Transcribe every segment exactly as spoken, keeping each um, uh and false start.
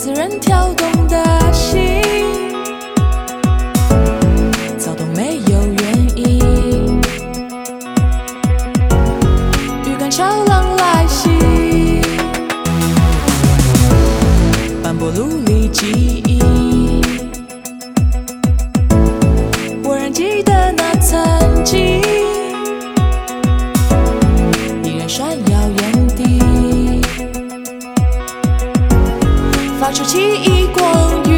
自然跳动的心，躁动没有原因，预感潮浪来袭，斑驳路里记忆，我仍记得那曾经，依然闪耀眼底，发出奇异光晕，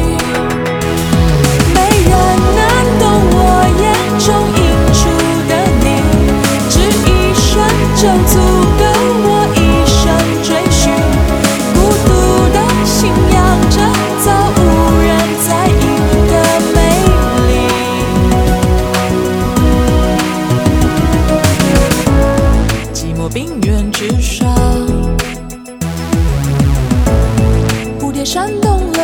没人能懂我眼中映出的你，只一瞬就足够我一生追寻，孤独的信仰着早无人在意的美丽，寂寞冰原之上，蝴蝶扇动了